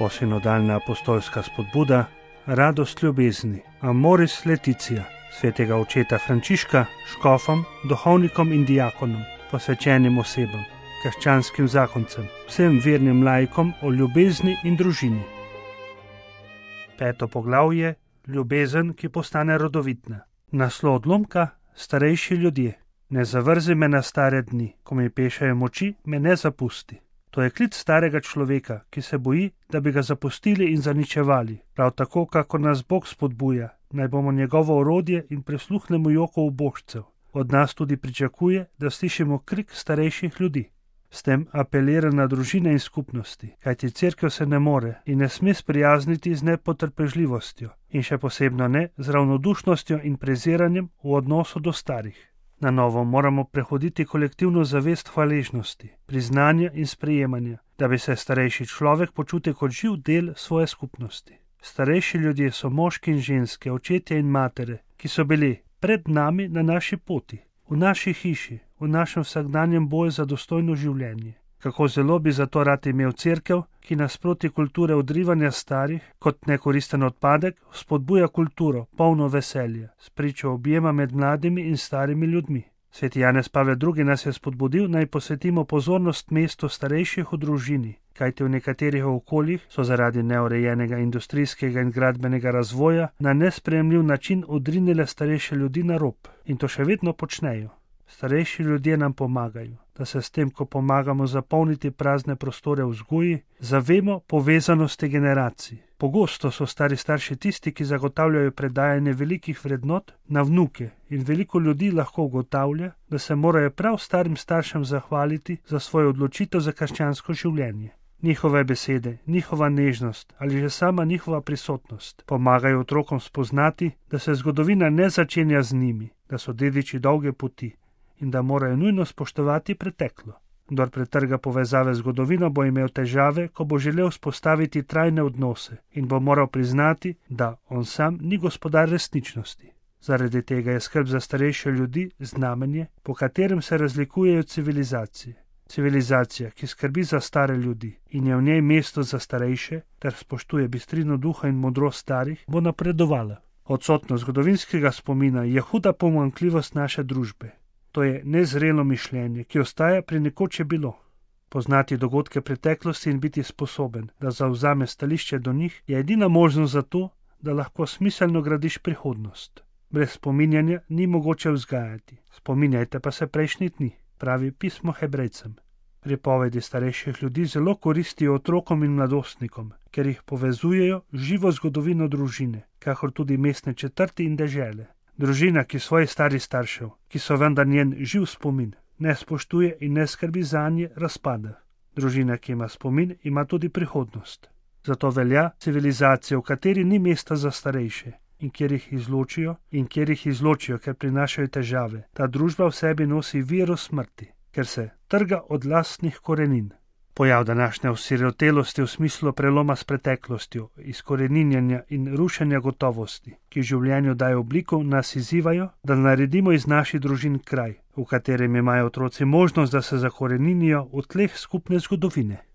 Posinodalna apostolska spodbuda, radost ljubezni, Amoris Laetitia, svetega očeta Frančiška, škofom, duhovnikom in diakonom, posvečenim osebam, krščanskim zakoncem, vsem vernim laikom o ljubezni in družini. 5. poglavje, ljubezen, ki postane rodovitna. Naslov odlomka, starejši ljudje. Ne zavrzi me na stare dni, ko mi pešajo moči, me ne zapusti. To je klic starega človeka, ki se boji, da bi ga zapustili in zaničevali. Prav tako, kako nas Bog spodbuja, naj bomo njegovo orodje in prisluhnemo joku ubožcev. Od nas tudi pričakuje, da slišimo krik starejših ljudi. S tem apelira na družine in skupnosti, kajti cerkev se ne more in ne sme sprijazniti z nepotrpežljivostjo in še posebno ne z ravnodušnostjo in preziranjem v odnosu do starih. Na novo moramo prehoditi kolektivno zavest hvaležnosti, priznanja in sprejemanja, da bi se starejši človek počutil kot živ del svoje skupnosti. Starejši ljudje so moški in ženske, očetje in matere, ki so bili pred nami na naši poti, v naši hiši, v našem vsakdanjem boju za dostojno življenje. Kako zelo bi zato rad imel cerkev, ki nasproti kulture odrivanja starih kot nekoristen odpadek spodbuja kulturo, polno veselja, spričo objema med mladimi in starimi ljudmi. Sveti Janez Pavel II. Nas je spodbudil, naj posvetimo pozornost mestu starejših v družini, kajti v nekaterih okoljih so zaradi neurejenega industrijskega in gradbenega razvoja na nesprejemljiv način odrinile starejše ljudi na rob in to še vedno počnejo. Starejši ljudje nam pomagajo, da se s tem, ko pomagamo zapolniti prazne prostore v vzgoji, zavemo povezanosti generacij. Pogosto so stari starši tisti, ki zagotavljajo predajanje velikih vrednot na vnuke in veliko ljudi lahko ugotavlja, da se morajo prav starim staršem zahvaliti za svojo odločitev za krščansko življenje. Njihove besede, njihova nežnost ali že sama njihova prisotnost pomagajo otrokom spoznati, da se zgodovina ne začenja z njimi, da so dediči dolge poti in da morajo nujno spoštovati preteklo. Kdor pretrga povezave z zgodovino, bo imel težave, ko bo želel vzpostaviti trajne odnose in bo moral priznati, da on sam ni gospodar resničnosti. Zaradi tega je skrb za starejše ljudi znamenje, po katerem se razlikujejo civilizacije. Civilizacija, ki skrbi za stare ljudi in je v njej mesto za starejše, ter spoštuje bistrino duha in modrost starih, bo napredovala. Odsotnost zgodovinskega spomina je huda pomanjkljivost naše družbe. To je nezrelo mišljenje, ki ostaja pri nekoč je bilo. Poznati dogodke preteklosti in biti sposoben, da zavzame stališče do njih, je edina možnost za to, da lahko smiselno gradiš prihodnost. Brez spominjanja ni mogoče vzgajati. Spominjajte pa se prejšnjih dni, pravi pismo Hebrejcem. Pripovedi starejših ljudi zelo koristijo otrokom in mladostnikom, ker jih povezujejo živo zgodovino družine, kakor tudi mestne četrti in dežele. Družina, ki svojih starih staršev, ki so vendar njen živ spomin, ne spoštuje in ne skrbi zanje, razpada. Družina, ki ima spomin, ima tudi prihodnost. Zato velja civilizacija, v kateri ni mesta za starejše in kjer jih izločijo, ker prinašajo težave. Ta družba v sebi nosi viro smrti, ker se trga od lastnih korenin. Pojav današnje osirotelosti v smislu preloma s preteklostjo, izkoreninjanja in rušenja gotovosti, ki življenju dajo obliko, nas izzivajo, da naredimo iz naših družin kraj, v katerem imajo otroci možnost, da se zakoreninijo v tleh skupne zgodovine.